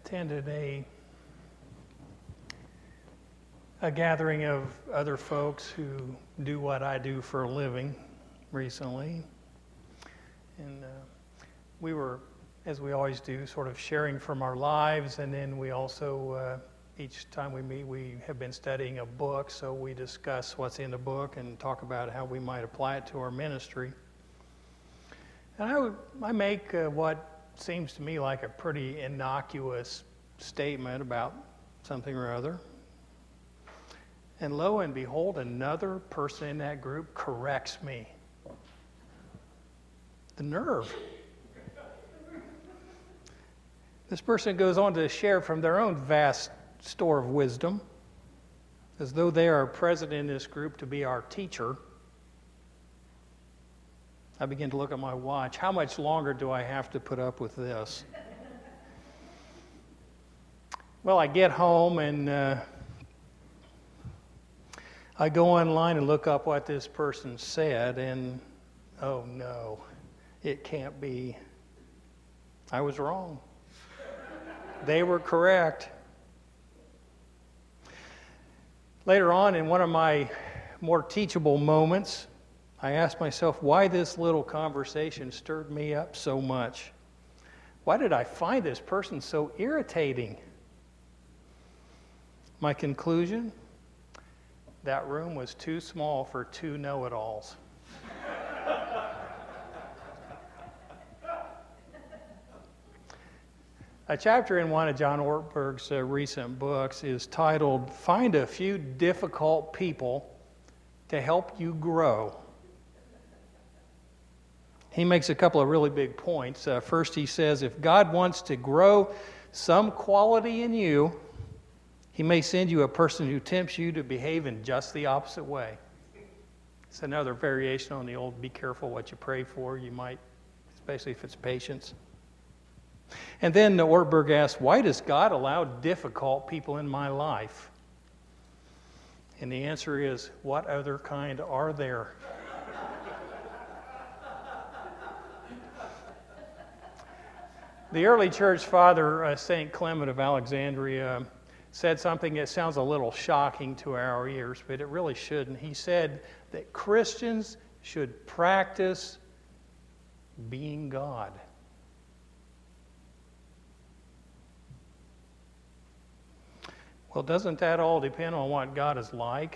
attended a gathering of other folks who do what I do for a living recently. And we were, as we always do, sort of sharing from our lives, and then we also, each time we meet, we have been studying a book, so we discuss what's in the book and talk about how we might apply it to our ministry. And I make what seems to me like a pretty innocuous statement about something or other. And lo and behold, another person in that group corrects me. The nerve. This person goes on to share from their own vast store of wisdom, as though they are present in this group to be our teacher. I begin to look at my watch. How much longer do I have to put up with this? Well, I get home and I go online and look up what this person said, and oh no, it can't be. I was wrong. They were correct. Later on, in one of my more teachable moments, I asked myself why this little conversation stirred me up so much. Why did I find this person so irritating? My conclusion? That room was too small for two know-it-alls. A chapter in one of John Ortberg's recent books is titled, "Find a Few Difficult People to Help You Grow." He makes a couple of really big points. First, he says, if God wants to grow some quality in you, He may send you a person who tempts you to behave in just the opposite way. It's another variation on the old, be careful what you pray for. You might, especially if it's patience. And then Ortberg asks, why does God allow difficult people in my life? And the answer is, what other kind are there? The early church father, St. Clement of Alexandria, said something that sounds a little shocking to our ears, but it really shouldn't. He said that Christians should practice being God. Well, doesn't that all depend on what God is like?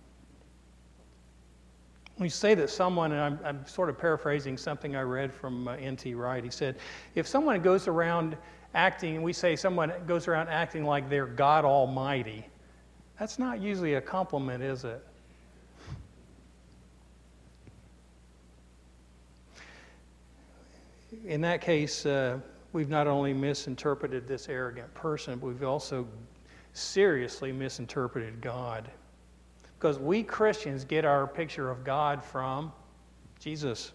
We say that someone, and I'm sort of paraphrasing something I read from N.T. Wright. He said, if someone goes around acting, we say someone goes around acting like they're God Almighty, that's not usually a compliment, is it? In that case, we've not only misinterpreted this arrogant person, but we've also seriously misinterpreted God. Because we Christians get our picture of God from Jesus.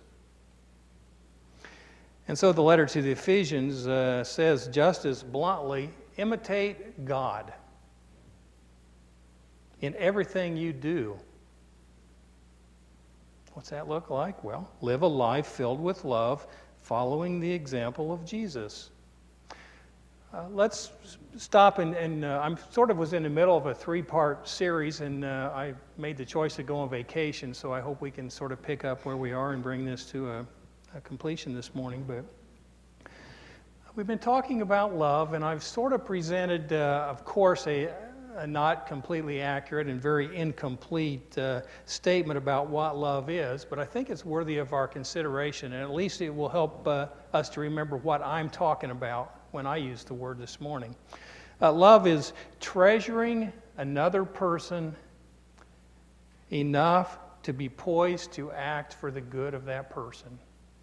And so the letter to the Ephesians says just as bluntly, imitate God in everything you do. What's that look like? Well, live a life filled with love, following the example of Jesus. Let's stop, and I sort of was in the middle of a three-part series, and I made the choice to go on vacation, so I hope we can sort of pick up where we are and bring this to a completion this morning. But we've been talking about love, and I've sort of presented, of course, a not completely accurate and very incomplete statement about what love is, but I think it's worthy of our consideration, and at least it will help us to remember what I'm talking about when I use the word this morning. Love is treasuring another person enough to be poised to act for the good of that person.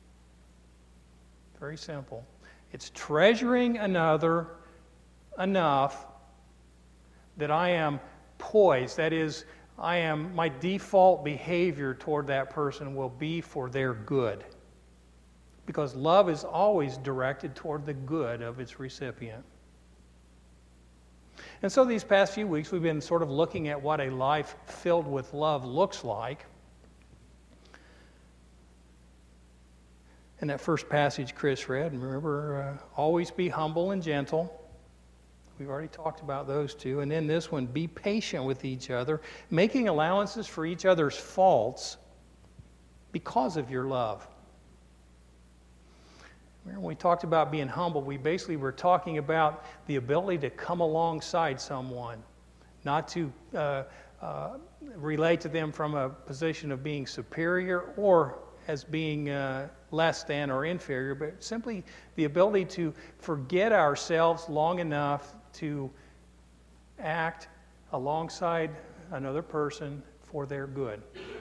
Very simple. It's treasuring another enough that I am poised. That is, my default behavior toward that person will be for their good. Because love is always directed toward the good of its recipient. And so these past few weeks we've been sort of looking at what a life filled with love looks like. In that first passage Chris read, remember, always be humble and gentle, We've already talked about those two. And then this one, be patient with each other, making allowances for each other's faults because of your love. Remember when we talked about being humble, we basically were talking about the ability to come alongside someone, not to relate to them from a position of being superior or as being less than or inferior, but simply the ability to forget ourselves long enough to act alongside another person for their good.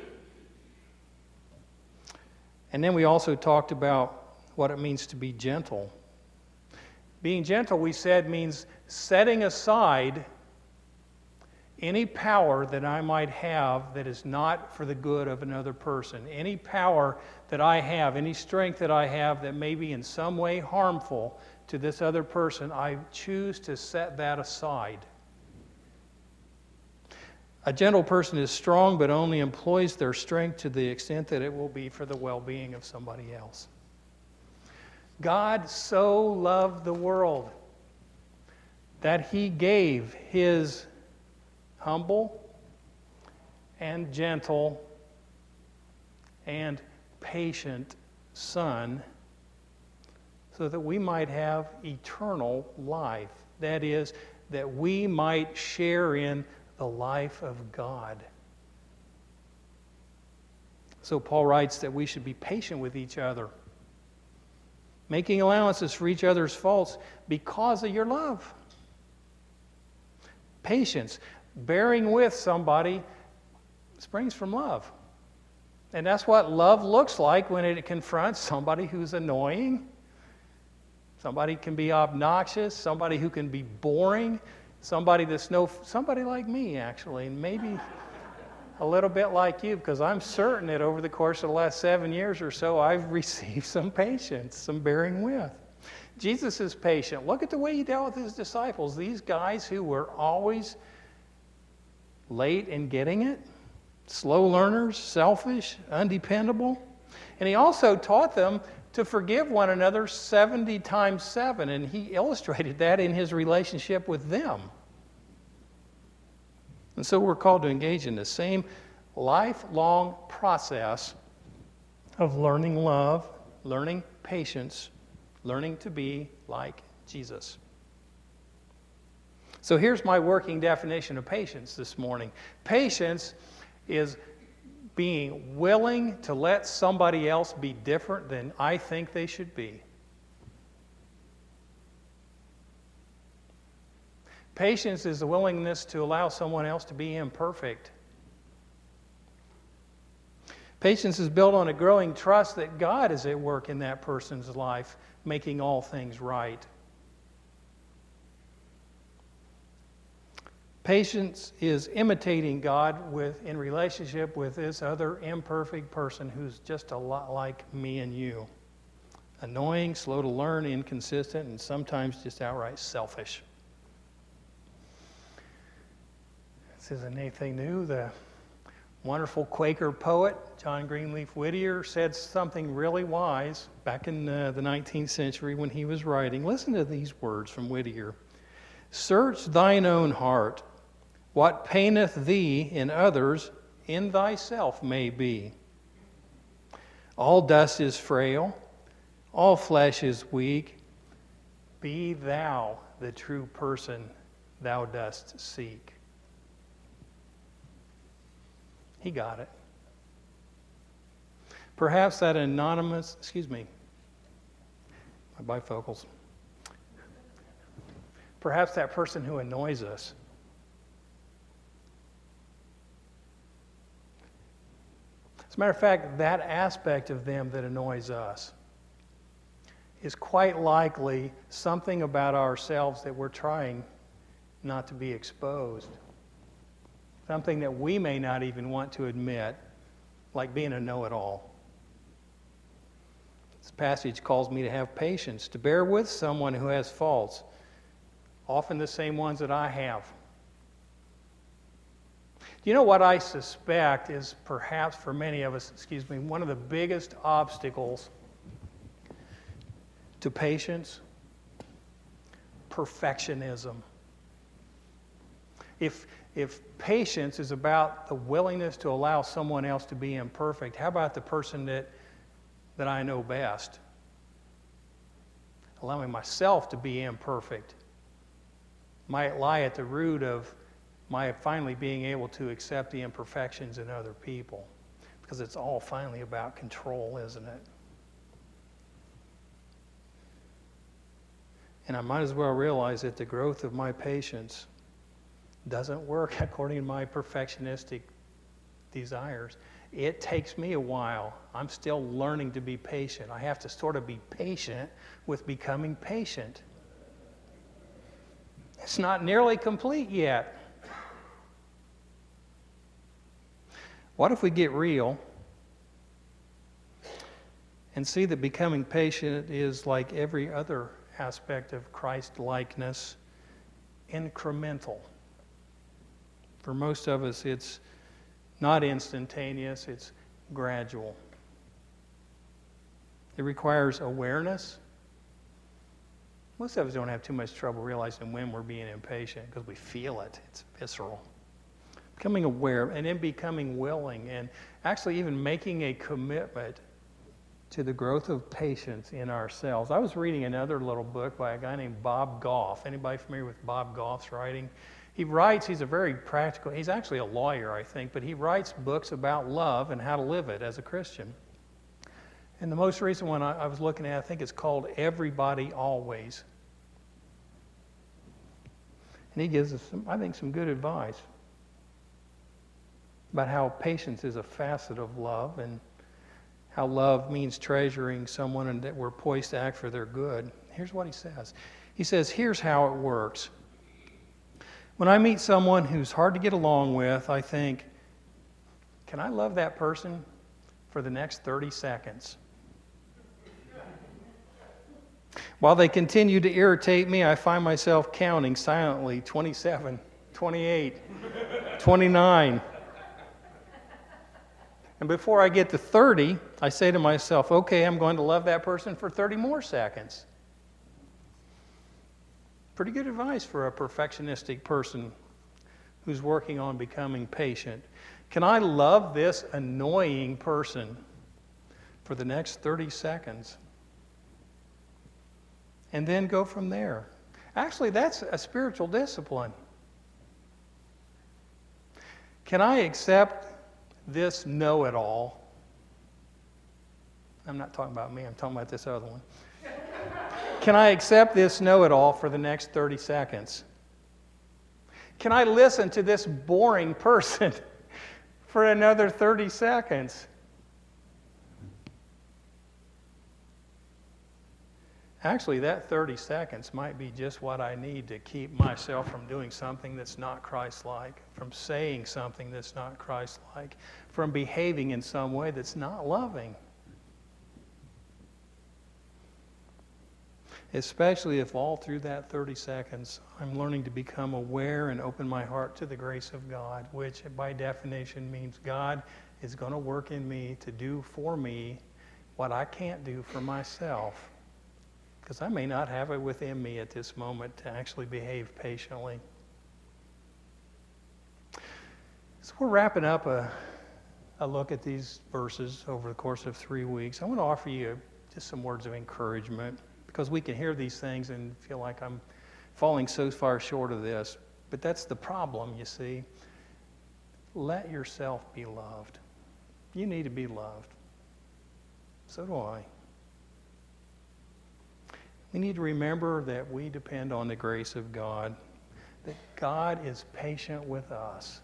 And then we also talked about what it means to be gentle. Being gentle, we said, means setting aside any power that I might have that is not for the good of another person. Any power that I have, any strength that I have that may be in some way harmful to this other person, I choose to set that aside. A gentle person is strong but only employs their strength to the extent that it will be for the well-being of somebody else. God so loved the world that He gave His humble and gentle and patient Son so that we might have eternal life. That is, that we might share in the life of God. So Paul writes that we should be patient with each other, making allowances for each other's faults because of your love. Patience, bearing with somebody, springs from love. And that's what love looks like when it confronts somebody who's annoying. Somebody can be obnoxious, somebody who can be boring, somebody like me, actually, and maybe a little bit like you, because I'm certain that over the course of the last 7 years or so, I've received some patience, some bearing with. Jesus is patient. Look at the way He dealt with His disciples. These guys who were always late in getting it, slow learners, selfish, undependable. And He also taught them to forgive one another 70 times 7, and He illustrated that in His relationship with them. And so we're called to engage in the same lifelong process of learning love, learning patience, learning to be like Jesus. So here's my working definition of patience this morning. Patience is being willing to let somebody else be different than I think they should be. Patience is the willingness to allow someone else to be imperfect. Patience is built on a growing trust that God is at work in that person's life, making all things right. Patience is imitating God in relationship with this other imperfect person who's just a lot like me and you. Annoying, slow to learn, inconsistent, and sometimes just outright selfish. This isn't anything new. The wonderful Quaker poet, John Greenleaf Whittier, said something really wise back in the 19th century when he was writing. Listen to these words from Whittier. Search thine own heart. What paineth thee in others, in thyself may be. All dust is frail, all flesh is weak. Be thou the true person thou dost seek. He got it. Perhaps that anonymous, my bifocals. Perhaps that person who annoys us. As a matter of fact, that aspect of them that annoys us is quite likely something about ourselves that we're trying not to be exposed. Something that we may not even want to admit, like being a know-it-all. This passage calls me to have patience, to bear with someone who has faults, often the same ones that I have. You know what I suspect is perhaps for many of us, one of the biggest obstacles to patience? Perfectionism. If patience is about the willingness to allow someone else to be imperfect, how about the person that I know best? Allowing myself to be imperfect might lie at the root of my finally being able to accept the imperfections in other people. Because it's all finally about control, isn't it? And I might as well realize that the growth of my patience doesn't work according to my perfectionistic desires. It takes me a while. I'm still learning to be patient. I have to sort of be patient with becoming patient. It's not nearly complete yet. What if we get real and see that becoming patient is like every other aspect of Christ-likeness, incremental? For most of us, it's not instantaneous, it's gradual. It requires awareness. Most of us don't have too much trouble realizing when we're being impatient because we feel it. It's visceral. Becoming aware and then becoming willing and actually even making a commitment to the growth of patience in ourselves. I was reading another little book by a guy named Bob Goff. Anybody familiar with Bob Goff's writing? He writes, he's a very practical, he's actually a lawyer, I think, but he writes books about love and how to live it as a Christian. And the most recent one I was looking at, I think it's called Everybody Always. And he gives us, some good advice about how patience is a facet of love and how love means treasuring someone and that we're poised to act for their good. Here's what he says. He says, here's how it works. When I meet someone who's hard to get along with, I think, can I love that person for the next 30 seconds? While they continue to irritate me, I find myself counting silently 27, 28, 29. And before I get to 30, I say to myself, okay, I'm going to love that person for 30 more seconds. Pretty good advice for a perfectionistic person who's working on becoming patient. Can I love this annoying person for the next 30 seconds? And then go from there. Actually, that's a spiritual discipline. Can I accept this know-it-all? I'm not talking about me, I'm talking about this other one. Can I accept this know-it-all for the next 30 seconds? Can I listen to this boring person for another 30 seconds? Actually, that 30 seconds might be just what I need to keep myself from doing something that's not Christ-like, from saying something that's not Christ-like, from behaving in some way that's not loving. Especially if all through that 30 seconds, I'm learning to become aware and open my heart to the grace of God, which by definition means God is going to work in me to do for me what I can't do for myself. Because I may not have it within me at this moment to actually behave patiently. So we're wrapping up a look at these verses over the course of 3 weeks. I want to offer you just some words of encouragement, because we can hear these things and feel like I'm falling so far short of this. But that's the problem, you see. Let yourself be loved. You need to be loved. So do I. We need to remember that we depend on the grace of God, that God is patient with us.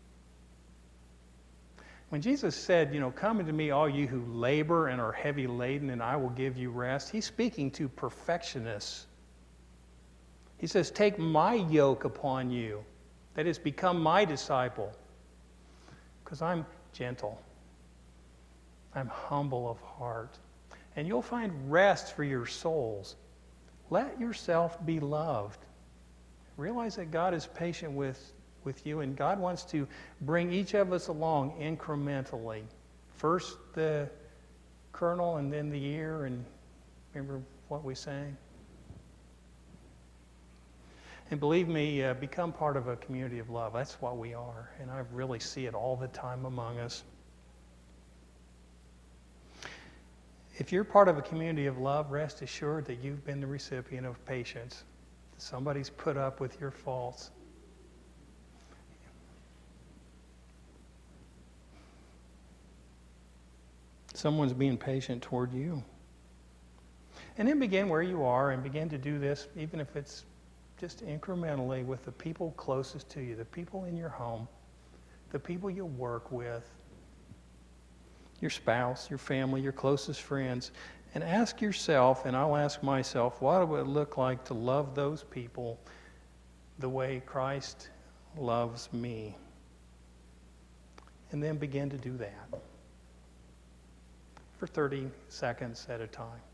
When Jesus said, come unto me, all you who labor and are heavy laden, and I will give you rest, he's speaking to perfectionists. He says, take my yoke upon you, that is, become my disciple, because I'm gentle. I'm humble of heart, and you'll find rest for your souls. Let yourself be loved. Realize that God is patient with you, and God wants to bring each of us along incrementally. First the kernel and then the ear, and remember what we sang? And believe me, become part of a community of love. That's what we are. And I really see it all the time among us. If you're part of a community of love, rest assured that you've been the recipient of patience. Somebody's put up with your faults. Someone's being patient toward you. And then begin where you are and begin to do this, even if it's just incrementally, with the people closest to you, the people in your home, the people you work with, your spouse, your family, your closest friends. And ask yourself, and I'll ask myself, what would it look like to love those people the way Christ loves me? And then begin to do that for 30 seconds at a time.